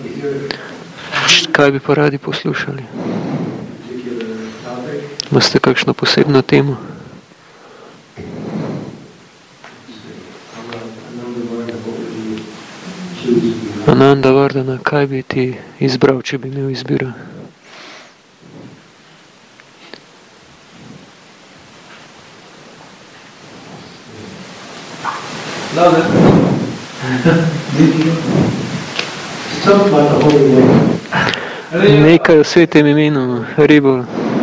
Kaj bi pa radi poslušali? Imate kakšno posebno temo? Ananda Vardana, kaj bi ti izbral, če bi imel izbiro? Nekaj o svetem imenu, Ribol.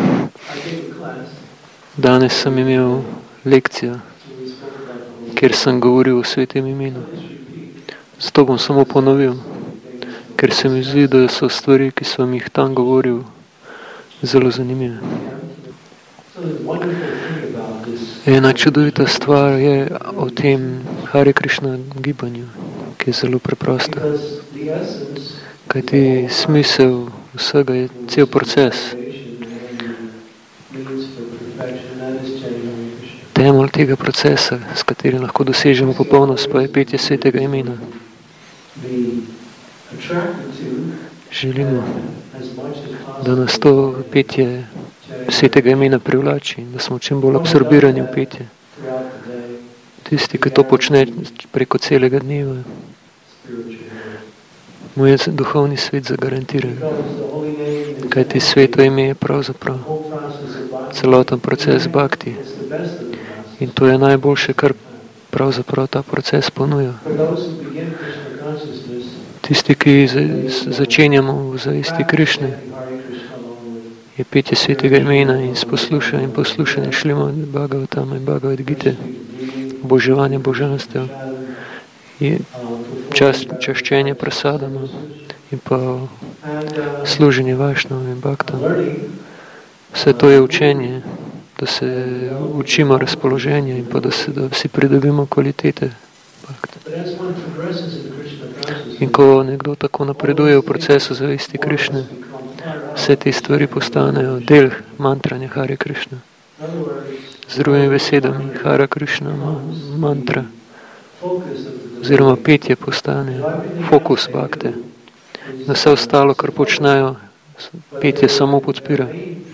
Danes sem imel lekcijo, kjer sem govoril o svetem imenu. Zato bom samo ponovil, ker se mi zdi, da so stvari, ki sem jih tam govoril, zelo zanimive. Ena čudovita stvar je o tem Hare Krishna gibanju, ki je zelo preprosta. Kajti smisel vsega je cel proces. Temelj tega procesa, s katerim lahko dosežemo popolnost, pa je petje svetega imena. Želimo, da nas to petje svetega imena privlači in da smo čim bolj absorbirani v petje. Tisti, ki to počne preko celega dneva, mu je duhovni svet zagarantiran. Kajti sveto ime je pravzaprav celoten proces bhakti. In to je najboljše, kar pravzaprav ta proces ponuja. Tisti, ki začenjamo v zavesti Krišne, je petje svetega imena in s poslušanjem Šrimad Bhagavatama in Bhagavad Gite, oboževanje božanstev, je čaščenje prasadama in pa služenje Vajšnavam in Bhaktam. Vse to je učenje, da se učimo razpoloženja in pa da si pridobimo kvalitete Bhakta. In ko nekdo tako napreduje v procesu zavesti Krišne, vse te stvari postanejo del mantranja Hare Krishna. Z drugimi besedami, Hare Krishna mantra oziroma petje postane fokus bhakte. Na vse ostalo, kar počnejo, petje samo podpira.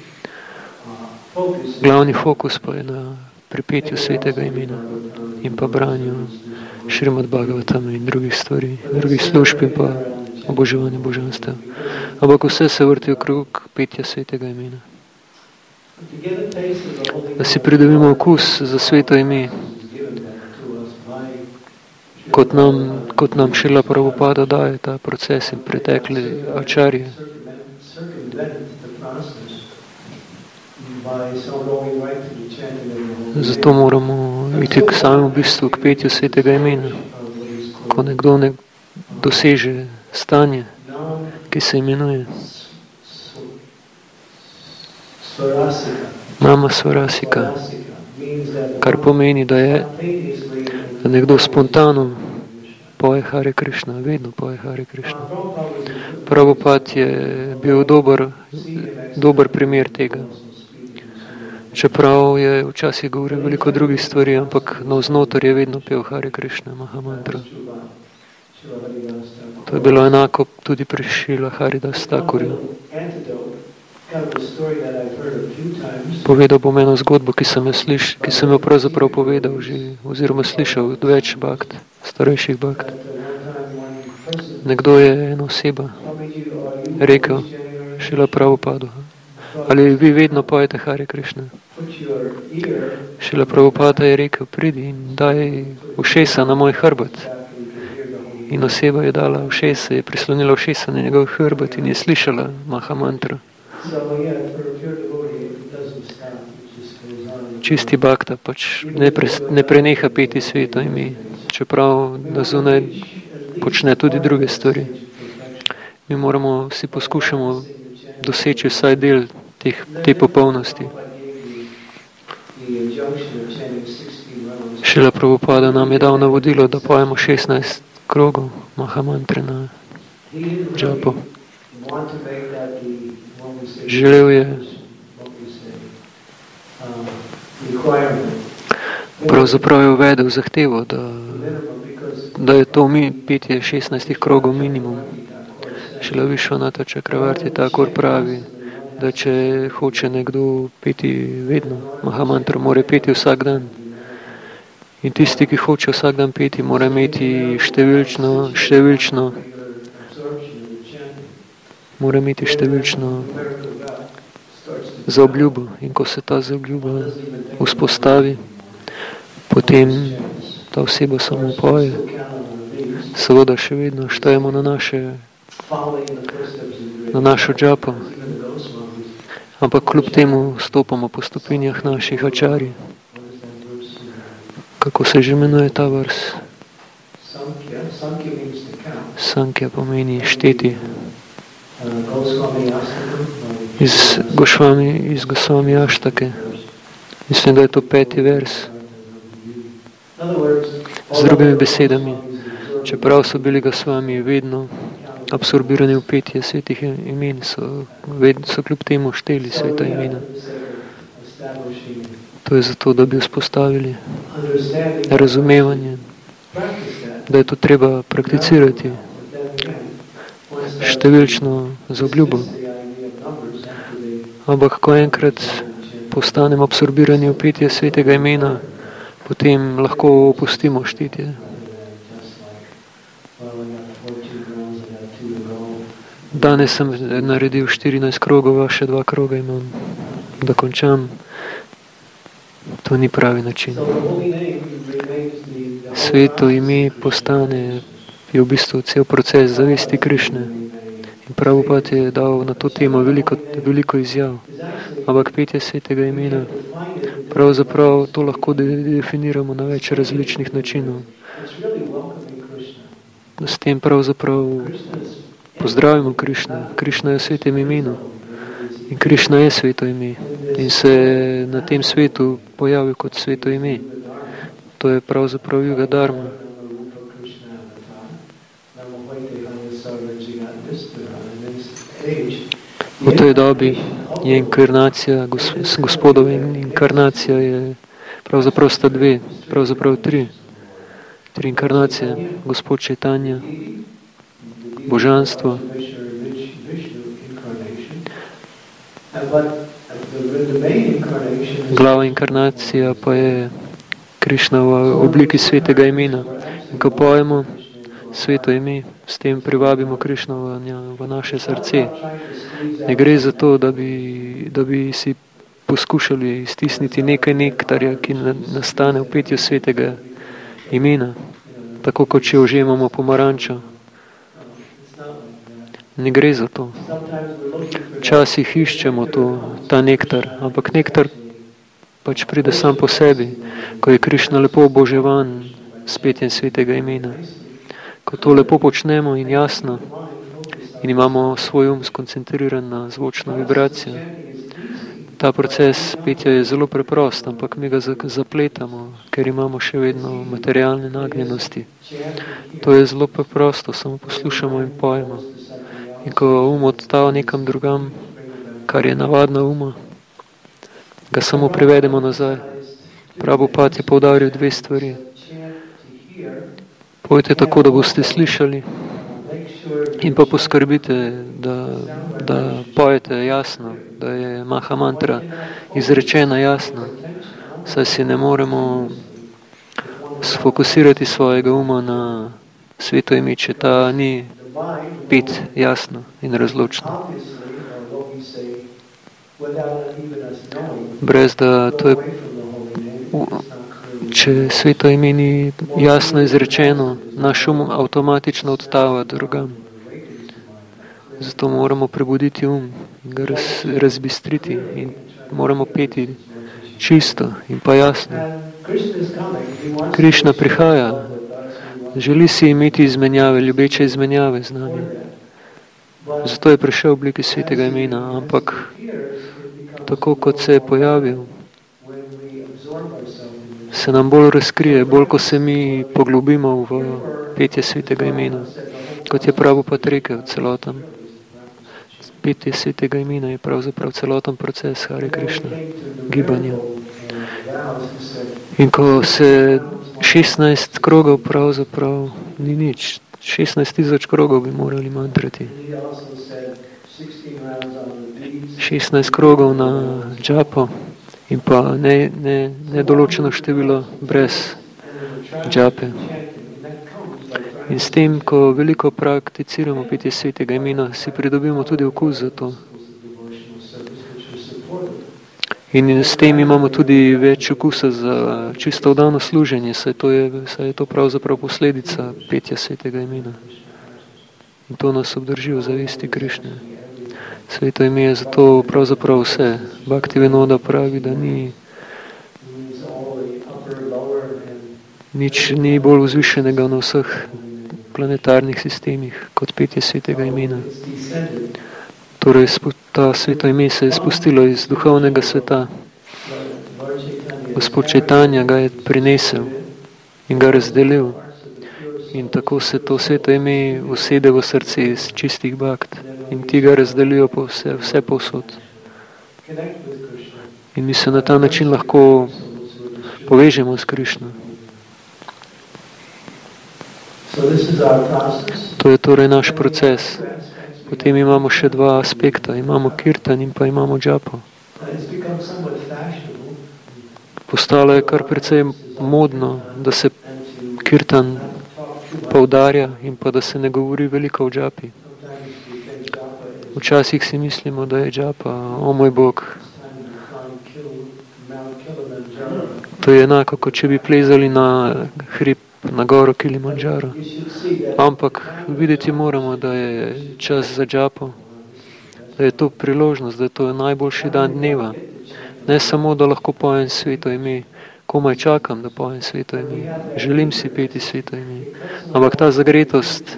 Glavni fokus pa je na pripetju svetega imena in pa branju Šrimad Bhagavatama in drugih stvari, drugih služb in pa oboževanje božanstev. Ampak vse se vrti okrog petja svetega imena. Da si pridobimo okus za sveto ime, kot nam Šrila Prabhupada daje ta proces in pretekli ačarje. Zato moramo iti k samemu bistvu, k petju svetega imena. Ko nekdo doseže stanje, ki se imenuje Nama Svarasika, kar pomeni, da nekdo spontano poje Hare Krishna, vedno poje Hare Krishna. Prabhupada je bil dober primer tega. Čeprav je včasih govoril veliko drugih stvari, ampak navznoter je vedno pel Hare Krishna, Mahamantra. To je bilo enako tudi pri Šrila Haridas Thakurju. Povedal bom eno zgodbo, ki sem jo pravzaprav povedal že, oziroma slišal od več bhakt, starejših bhakt. Nekdo je ena oseba rekel Šrila Prabhupadu: ali vi vedno pojete Hare Krishna? Šrila Prabhupada je rekel: pridi in daj ušesa na moj hrbet. In oseba je dala ušesa, je prislonila ušesa na njegov hrbet in je slišala Mahamantra. Čisti bhakta pač ne preneha peti sveto ime, čeprav da zunaj počne tudi druge stvari. Mi si poskušamo doseči vsaj del te popolnosti. Šrila Prabhupada nam je dal navodilo, da pojemo 16 krogov Mahamantre na džapo. Želel je pravzaprav je uvedel zahtevo, da je to petje 16 krogov minimum. Šila Višvanata Čakravarti takor pravi, da če hoče nekdo peti vedno, Mahamantro mora peti vsak dan. In tisti, ki hoče vsak dan peti, mora imeti številčno zaobljubo. In ko se ta zaobljuba vzpostavi, potem ta oseba samo poje. Seveda še vedno štajemo na našo džapo, ampak kljub temu stopamo po stopinjah naših ačarji. Kako se že imenuje ta vers? Sankhya pomeni šteti. Iz Gosvami Aštake. Mislim, da je to 5. vers. Z drugimi besedami, čeprav so bili Gosvami vedno absorbirani v petje svetih imen, so kljub temu šteli sveta imena. To je zato, da bi vzpostavili razumevanje, da je to treba prakticirati številčno zaobljubo. Ampak, ko enkrat postanemo absorbirani v petje svetega imena, potem lahko opustimo štetje. Danes sem naredil 14 krogov, še 2 kroga imam, da končam. To ni pravi način. Sveto ime postane, je v bistvu cel proces zavesti Krišne. In Prabhupada je dal na to temo veliko izjav. Ampak petje svetega imena, pravzaprav to lahko definiramo na več različnih načinov. S tem pravzaprav pozdravimo Krišna. Krišna je v svetem imenu. In Krišna je sveto ime. In se na tem svetu pojavi kot sveto ime. To je pravzaprav Juga Dharma. V tej dobi je inkarnacija, Gospodova inkarnacija je pravzaprav sta 2, pravzaprav 3 inkarnacije. Gospod Čaitanja, božanstvo. Glava inkarnacija pa je Krišna v obliki svetega imena. In ko pojemo sveto ime, s tem privabimo Krišno v naše srce. Ne gre za to, da bi si poskušali stisniti nekaj nektarja, ki nastane v petju svetega imena, tako kot če užemamo pomarančo. Ne gre za to. Včasih iščemo ta nektar, ampak nektar pač pride sam po sebi, ko je Krišna lepo oboževan s petjem svetega imena. Ko to lepo počnemo in jasno in imamo svoj skoncentriran na zvočno vibracijo, ta proces petja je zelo preprost, ampak mi ga zapletamo, ker imamo še vedno materialne nagnjenosti. To je zelo preprosto, samo poslušamo in pojemo. In ko odstava nekam drugam, kar je navadna uma, ga samo privedemo nazaj. Prabhupada je poudaril 2 stvari. Pojte tako, da boste slišali, in pa poskrbite, da pojete jasno, da je Mahamantra izrečena jasno, saj si ne moremo sfokusirati svojega uma na sveto ime, če ta ni pet jasno in razločno. Brez da to je, če sveto ime ni jasno izrečeno, naš avtomatično odtava drugam. Zato moramo prebuditi ga razbistriti in moramo peti čisto in pa jasno. Krišna prihaja, želi si imeti izmenjave, ljubeče izmenjave z nami. Zato je prišel v obliki svetega imena, ampak tako kot se je pojavil, se nam bolj razkrije, bolj ko se mi poglobimo v petje svetega imena. Kot je Prabhupada rekel, celoten petje svetega imena je pravzaprav celoten proces Hare Krišna, gibanja. In ko se 16 krogov pravzaprav ni nič, 16,000 krogov bi morali mantrati. 16 krogov na džapo in pa nedoločeno število brez džape. In s tem, ko veliko prakticiramo petje svetega imena, si pridobimo tudi okus za to. In s tem imamo tudi več okusa za čisto vdano služenje, saj je to pravzaprav posledica petja svetega imena. In to nas obdrži v zavesti Krišne. Sveto ime je zato pravzaprav vse. Bhaktivinoda pravi, da nič ni bolj vzvišenega na vseh planetarnih sistemih kot petje svetega imena. Torej, ta sveto ime se je spustilo iz duhovnega sveta. Gospod Čajtanja ga je prinesel in ga razdelil. In tako se to sveto ime usede v srce iz čistih bhakt. In ti ga razdelijo po vse povsod. In mi se na ta način lahko povežemo s Krišno. To je torej naš proces. Potem imamo še dva aspekta. Imamo kirtan in pa imamo džapo. Postalo je kar precej modno, da se kirtan poudarja in pa da se ne govori veliko o džapi. Včasih si mislimo, da je džapa, o moj Bog. To je enako, kot če bi plezali na hrib, na goro Kilimandžaro. Ampak videti moramo, da je čas za džapo, da je to priložnost, da je to najboljši dan dneva. Ne samo, da lahko pojem sveto ime, komaj čakam, da pojem sveto ime. Želim si peti sveto ime. Ampak ta zagretost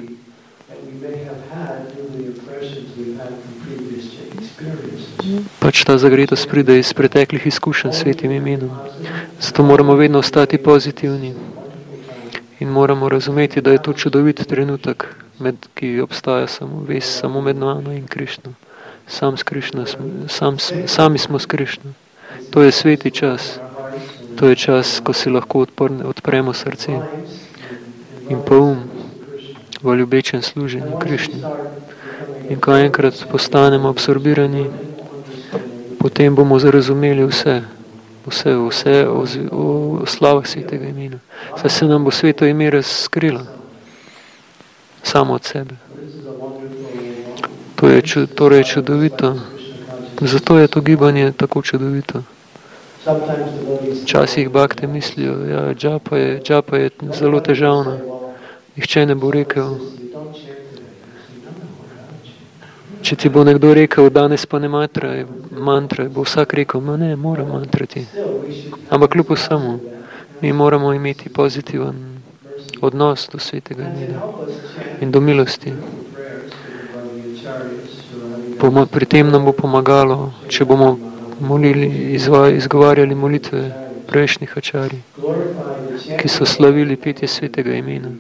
ta zagretost pride iz preteklih izkušenj s svetim imenom. Zato moramo vedno ostati pozitivni in moramo razumeti, da je to čudovit trenutek, ki obstaja samo med mano in Krišno. Sami smo s Krišno. To je sveti čas. To je čas, ko si lahko odpremo srce in pa v ljubečem služenju Krišni. In ko enkrat postanemo absorbirani, potem bomo zarazumeli vse o slavah svetega imena. Saj se nam bo sveto ime razkrilo samo od sebe. To je torej čudovito. Zato je to gibanje tako čudovito. Včasih bhakte mislijo, ja, džapa je zelo težavna. Nihče ne bo rekel, če ti bo nekdo rekel, danes pa ne mantraj, bo vsak rekel, ma ne, moram mantrati. Ampak kljub vsemu, mi moramo imeti pozitiven odnos do svetega imena in do milosti. Pri tem nam bo pomagalo, če bomo izgovarjali molitve prejšnjih ačarij, ki so slavili petje svetega imena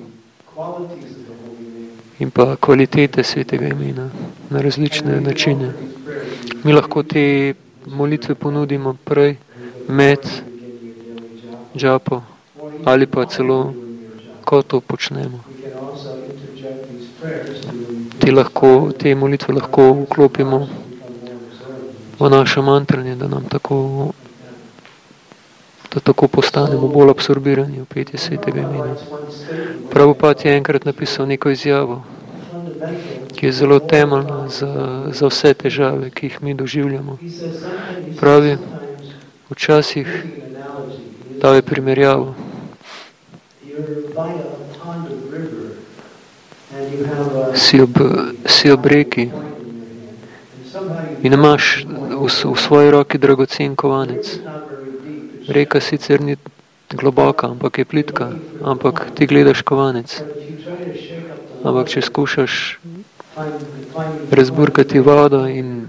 in pa kvalitete svetega imena na različne načine. Mi lahko te molitve ponudimo prej, med džapo ali pa celo, ko to počnemo. Te molitve lahko vklopimo v naše mantranje, da tako postanemo bolj absorbirani v petje svetega imena. Prabhupada je enkrat napisal neko izjavo, ki je zelo temeljna za vse težave, ki jih mi doživljamo. Pravi, včasih dal je primerjavo. Si ob reki in imaš v svoji roki dragocen kovanec. Reka sicer ni globoka, ampak je plitka, ampak ti gledaš kovanec. Ampak če skušaš razburkati vodo in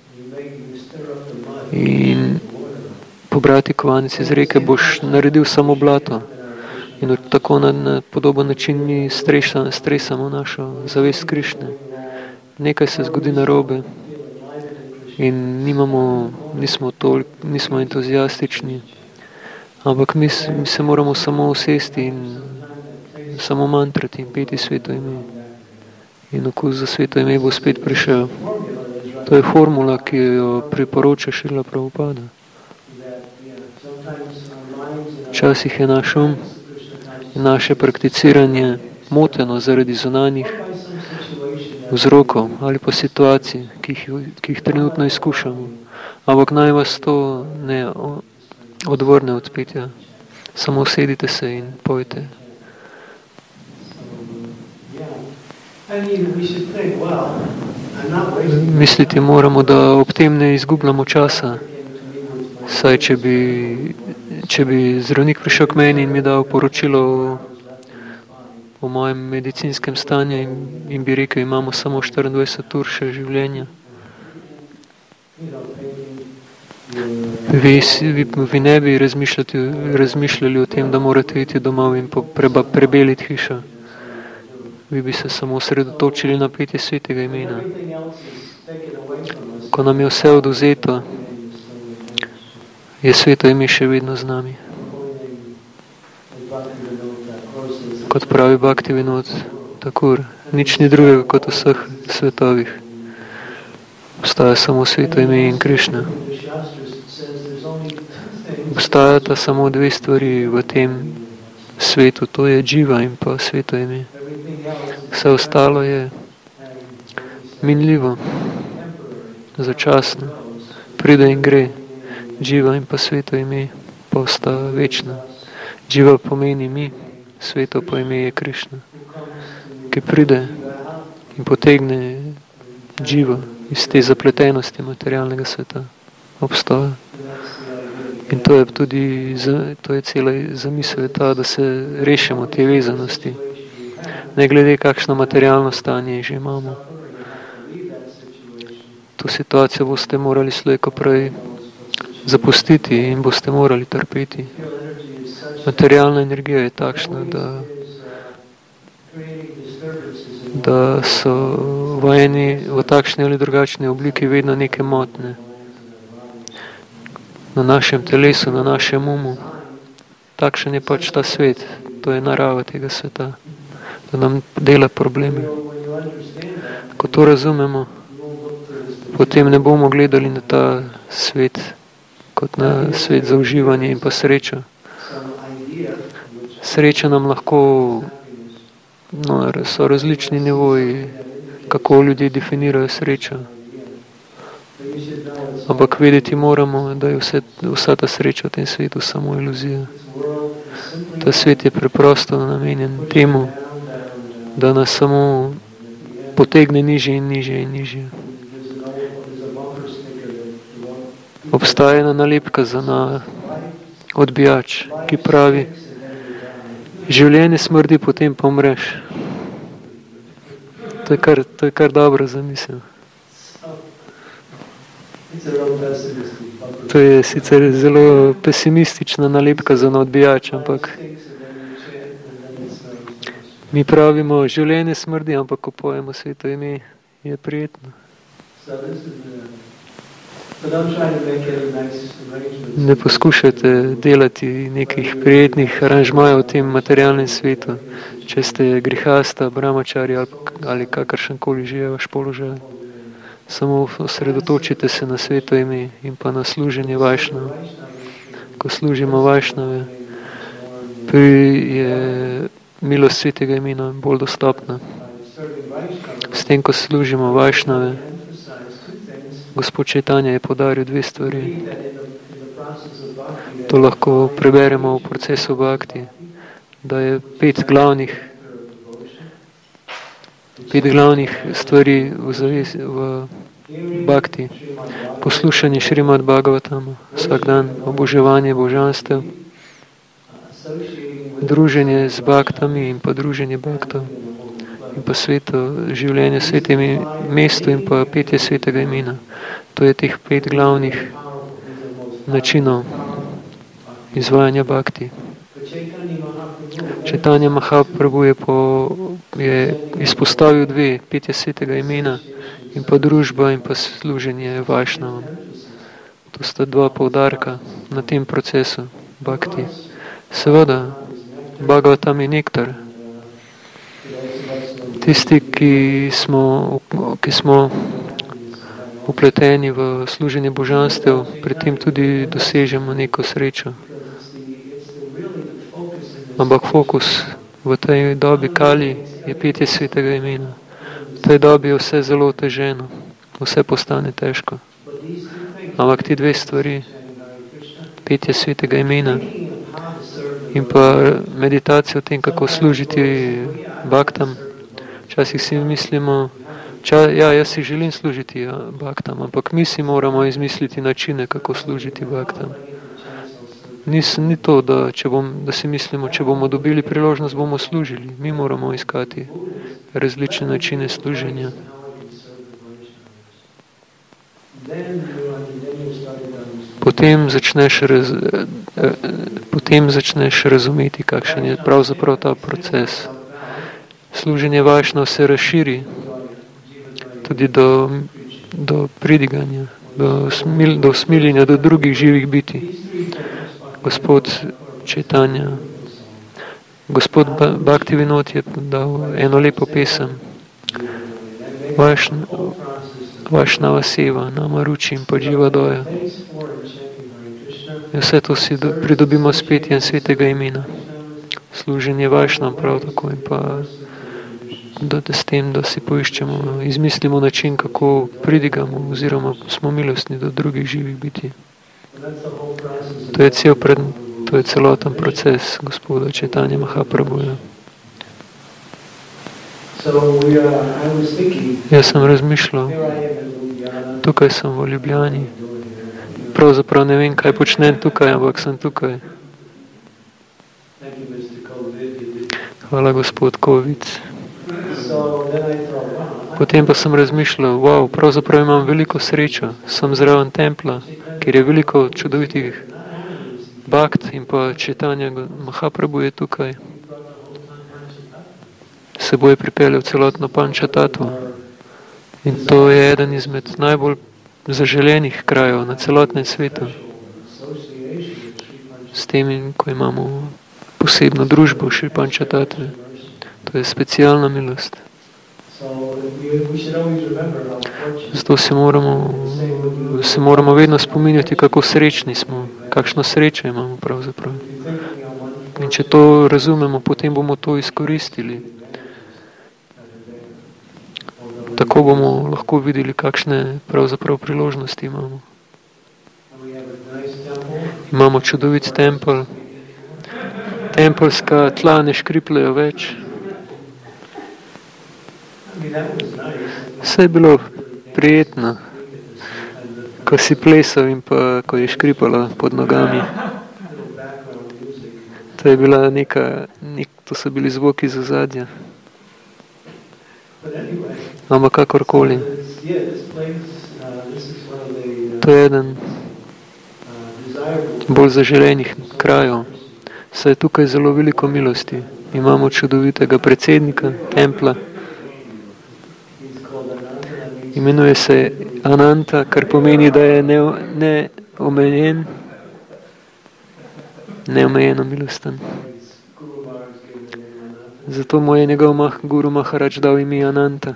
pobrati kovanec iz reke, boš naredil samo blato. In tako na podoben način mi stresamo našo zavest Krišne. Nekaj se zgodi narobe in nismo entuzijastični, ampak mi se moramo samo usesti in samo mantrati in peti sveto ime. In okus za sveto ime bo spet prišel. To je formula, ki jo priporoča Šrila Prabhupada. Včasih je naš um in naše prakticiranje moteno zaradi zunanjih vzrokov ali pa situacij, ki jih trenutno izkušamo. Ampak naj vas to ne odvrne od petja. Samo sedite se in pojte. Misliti moramo, da ob tem ne izgubljamo časa. Saj, če bi zdravnik prišel k meni in mi dal poročilo o mojem medicinskem stanju in bi rekel, imamo samo 24 ur še življenja. Vi ne bi razmišljali o tem, da morate iti domov in prebeliti hišo. Vi bi se samo osredotočili na petje svetega imena. Ko nam je vse oduzeto, je sveto ime še vedno z nami. Kot pravi Bhaktivinoda Thakur, nič ni drugega kot vseh svetovih. Obstaja samo sveto ime in Krišna. Obstajata samo dve stvari v tem svetu, to je dživa in pa sveto ime. Vse ostalo je minljivo, začasno, pride in gre. Dživa in pa sveto ime pa ostaja večno. Dživa pomeni mi, sveto pa ime je Krišna, ki pride in potegne dživo iz te zapletenosti materialnega sveta. Obstoja. In to je tudi, to je cela zamisel ta, da se rešimo te vezanosti. Ne glede, kakšno materialno stanje že imamo. To situacijo boste morali slej ko prej zapustiti in boste morali trpeti. Materialna energija je takšna, da so v takšni ali drugačni obliki vedno neke motne. Na našem telesu, na našem umu. Takšen je pač ta svet. To je narava tega sveta. Da nam dela probleme. Ko to razumemo, potem ne bomo gledali na ta svet kot na svet za uživanje in pa srečo. Sreča nam lahko, so različni nivoji, kako ljudje definirajo srečo. Ampak vedeti moramo, da je vsa ta sreča v tem svetu samo iluzija. Ta svet je preprosto namenjen temu, da nas samo potegne nižje in nižje in nižje. Obstaja ena nalepka za odbijač, ki pravi, življenje smrdi, potem pa umreš. To je kar dobro zamisel. To je sicer zelo pesimistična nalepka za odbijač, ampak mi pravimo, življenje smrdi, ampak ko pojemo sveto ime, je prijetno. Ne poskušajte delati nekih prijetnih aranžmajev v tem materialnem svetu, če ste grihasta, brahmačari ali kakršenkoli že je vaš položaj. Samo osredotočite se na sveto ime in pa na služenje vajšnave. Ko služimo vajšnave, je milost svetega imena bolj dostopna. S tem, ko služimo vajšnave, Gospod Čajtanja je podaril dve stvari. To lahko preberemo v procesu bhakti, da je pet glavnih stvari v bhakti. Poslušanje Šrimad Bhagavatama vsak dan, oboževanje božanstev, druženje z bhaktami in pa druženje bhaktov in pa sveto življenje v svetem mestu in pa petje svetega imena. To je teh pet glavnih načinov izvajanja bhakti. Čajtanja Mahaprabhu je izpostavil dve, petje svetega imena in pa družba in pa služenje vajšnavam. To sta dva poudarka na tem procesu bhakti. Seveda, Bhagavatam je nektar, Tisti, ki smo upleteni v služenje božanstev, pri tem tudi dosežemo neko srečo. Ampak fokus v tej dobi Kali je petje svetega imena. V tej dobi je vse zelo oteženo, vse postane težko. Ampak ti dve stvari, petje svetega imena in pa meditacija o tem, kako služiti bhaktam. Včasih si mislimo, jaz si želim služiti bhaktam, ampak mi si moramo izmisliti načine, kako služiti bhaktam. Ni to, da si mislimo, če bomo dobili priložnost, bomo služili. Mi moramo iskati različne načine služenja. Potem začneš razumeti, kakšen je pravzaprav ta proces. Služenje vajšnava se razširi tudi do pridiganja, do usmiljenja do drugih živih bitij. Gospod Čaitanja, gospod Bhaktivinoda je dal eno lepo pesem. Vajšnava seva, nama ruči in pa dživa doja. In vse to si pridobimo s petjem svetega imena. Služenje vajšnav prav tako in pa s tem, da si poiščemo, izmislimo način, kako pridigamo oziroma smo milostni do drugih živih bitij. To je celoten proces gospoda Čaitanja Mahaprabhuja. Jaz sem razmišljal, tukaj sem v Ljubljani. Pravzaprav ne vem, kaj počnem tukaj, ampak sem tukaj. Hvala, gospod Covid. Potem pa sem razmišljal, pravzaprav imam veliko srečo. Sem zraven templa, kjer je veliko čudovitih bhakt in pa Čaitanja Mahaprabhu je tukaj. Seboj je pripeljal celotno pančatato. In to je eden izmed najbolj zaželenih krajev na celotnem svetu. S tem, ko imamo posebno družbo Šri Pančatatve. To je specialna milost. Zato se moramo vedno spominjati, kako srečni smo, kakšno srečo imamo pravzaprav. In če to razumemo, potem bomo to izkoristili. Tako bomo lahko videli, kakšne pravzaprav priložnosti imamo. Imamo čudovit tempelj. Tempeljska tla ne škripljajo več. Vse je bilo prijetno, ko si plesal in pa ko je škripalo pod nogami. To je bila to so bili zvoki z ozadja. Ampak kakorkoli. To je eden bolj zaželenih krajev. Saj je tukaj zelo veliko milosti. Imamo čudovitega predsednika templa. Imenuje se Ananta, kar pomeni, da je neomejeno milosten. Zato mu je njegov Guru Maharaj dal ime Ananta.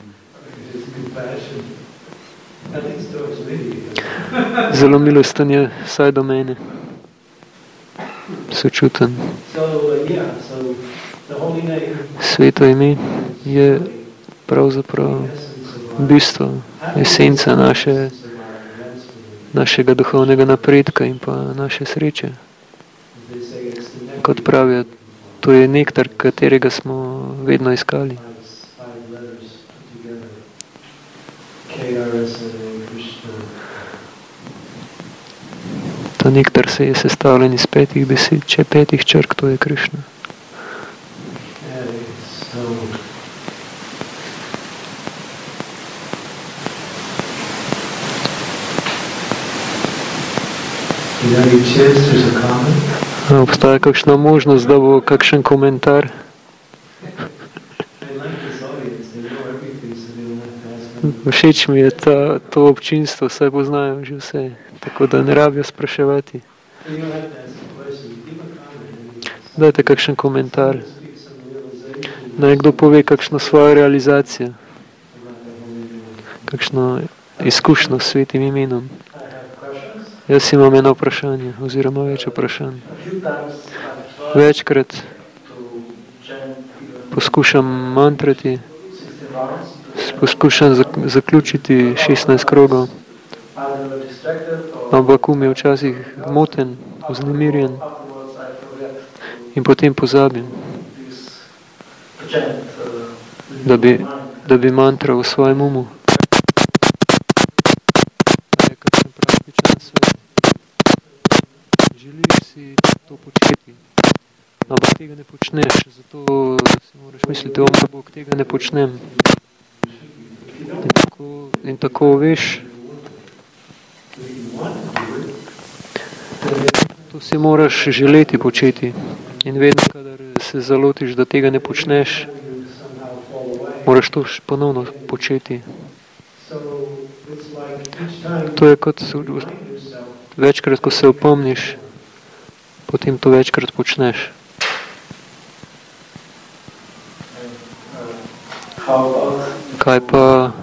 Zelo milosten je, vsaj do mene. Sočuten. Sveto ime je pravzaprav bistvo, esenca našega duhovnega napredka in pa naše sreče. Kot pravijo, to je nektar, katerega smo vedno iskali. Ta nektar se je sestavljen iz 5 besed, 5 črk, to je Krišna. Obstaja kakšna možnost, da bo kakšen komentar? Všeč mi je to občinstvo, saj poznajo že vse, tako da ne rabijo spraševati. Dajte kakšen komentar. nekdo pove kakšno svojo realizacijo, kakšno izkušnjo s svetim imenom. Jaz imam eno vprašanje, oziroma več vprašanj. Večkrat poskušam mantrati, poskušam zaključiti 16 krogov, ampak um je včasih moten, vznemirjen in potem pozabim, da bi mantral v svojem umu. Je kakšen praktičen svet. Želiš si to početi, ampak tega ne počneš, zato si moraš misliti, Bog, tega ne počnem. In tako veš, to si moraš želeti početi. In vedno, kadar se zalotiš, da tega ne počneš, moraš to ponovno početi. To je kot večkrat, ko se opomniš, potem to večkrat počneš. Kaj pa,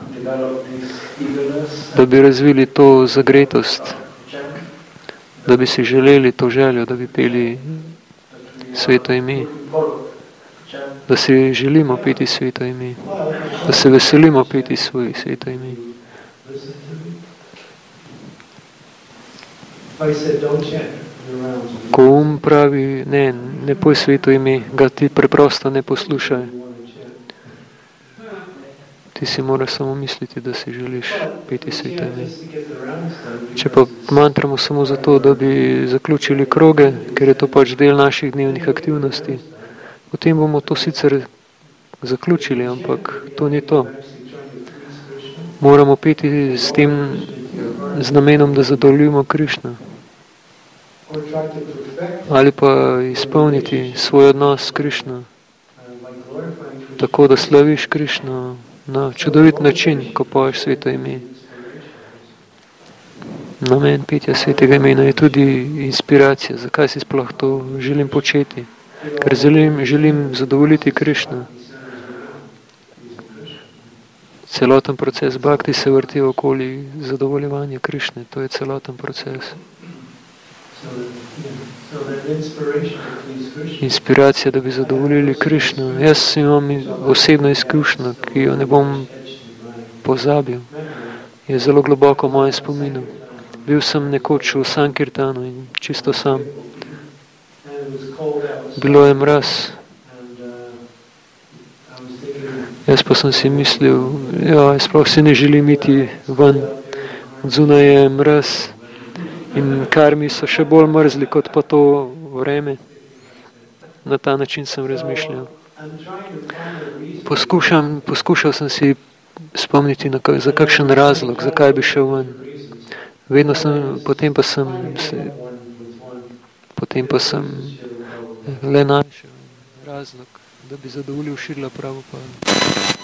da bi razvili to zagretost, da bi si želeli to željo, da bi peli sveto ime, da si želimo peti sveto ime, da se veselimo peti svoje sveto ime. Ko pravi, ne poj sveto ime, ga ti preprosto ne poslušaj. Ti si moraš samo misliti, da si želiš peti sveto ime. Če pa mantramo samo zato, da bi zaključili kroge, ker je to pač del naših dnevnih aktivnosti, potem bomo to sicer zaključili, ampak to ni to. Moramo peti s tem z namenom, da zadovoljimo Krišna. Ali pa izpolniti svoj odnos s Krišno, tako da slaviš Krišno na čudovit način, ko poješ sveto ime. Namen petja svetega imena je tudi inspiracija, zakaj si sploh to želim početi. Ker želim zadovoljiti Krišno. Celoten proces bhakti se vrti okoli zadovoljevanja Krišne, to je celoten proces. Inspiracija, da bi zadovoljili Krišno. Jaz imam osebno izkušnjo, ki jo ne bom pozabil. Je zelo globoko v mojem spominu. Bil sem nekoč v Sankirtanu in čisto sam. Bilo je mraz. Jaz pa sem si mislil, sploh si ne želim iti ven. Zunaj je mraz. In karmi so še bolj mrzli, kot pa to vreme. Na ta način sem razmišljal. Poskušal sem si spomniti za kakšen razlog, zakaj bi šel ven. Potem pa sem le našel razlog, da bi zadovoljil Šrila Prabhupada.